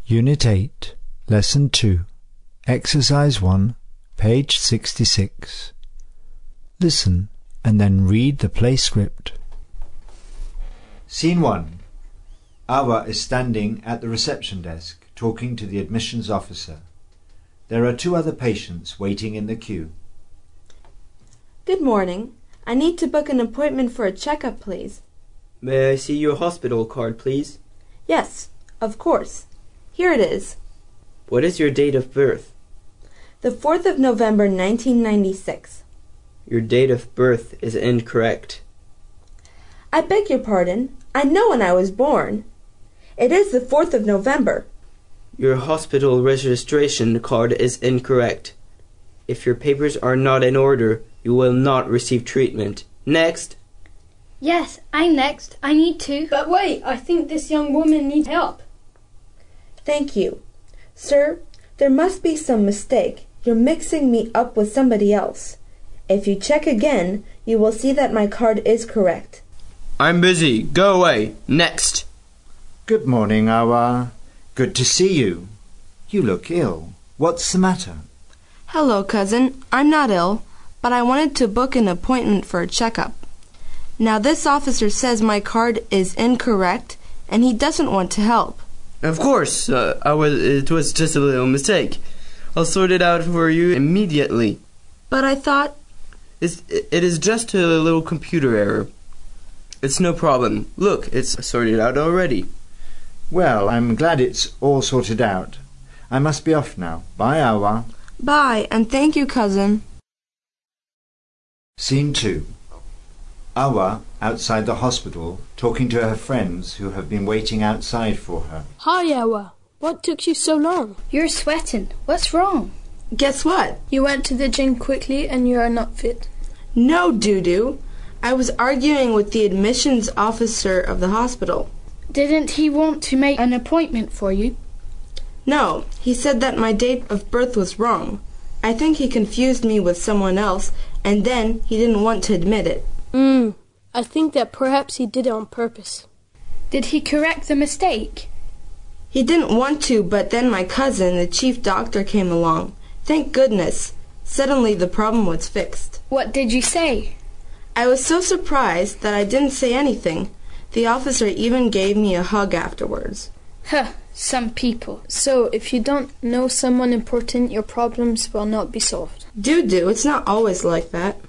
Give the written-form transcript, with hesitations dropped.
Unit 8, Lesson 2, Exercise 1, page 66. Listen and then read the play script. Scene 1. Awa is standing at the reception desk talking to the admissions officer. There are 2 other patients waiting in the queue. Good morning. I need to book an appointment for a checkup, please. May I see your hospital card, please? Yes, of course. Here it is. What is your date of birth? The 4th of November, 1996. Your date of birth is incorrect. I beg your pardon. I know when I was born. It is the 4th of November. Your hospital registration card is incorrect. If your papers are not in order, you will not receive treatment. Next. Yes, I'm next. I need to. But wait, I think this young woman needs help. Thank you. Sir, there must be some mistake. You're mixing me up with somebody else. If you check again, you will see that my card is correct. I'm busy. Go away. Next. Good morning, Awa. Good to see you. You look ill. What's the matter? Hello, cousin. I'm not ill, but I wanted to book an appointment for a checkup. Now, this officer says my card is incorrect, and he doesn't want to help. Of course. It was just a little mistake. I'll sort it out for you immediately. But I thought... It is just a little computer error. It's no problem. Look, it's sorted out already. Well, I'm glad it's all sorted out. I must be off now. Bye, Awa. Bye, and thank you, cousin. Scene 2. Awa outside the hospital talking to her friends who have been waiting outside for her. Hi, Awa. What took you so long? You're sweating. What's wrong? Guess what? You went to the gym quickly and you are not fit. No, Doo-Doo. I was arguing with the admissions officer of the hospital. Didn't he want to make an appointment for you? No, he said that my date of birth was wrong. I think he confused me with someone else, and then he didn't want to admit it. I think that perhaps he did it on purpose. Did he correct the mistake? He didn't want to, but then my cousin, the chief doctor, came along. Thank goodness. Suddenly the problem was fixed. What did you say? I was so surprised that I didn't say anything. The officer even gave me a hug afterwards. Some people. So, if you don't know someone important, your problems will not be solved. Doo-Doo, it's not always like that.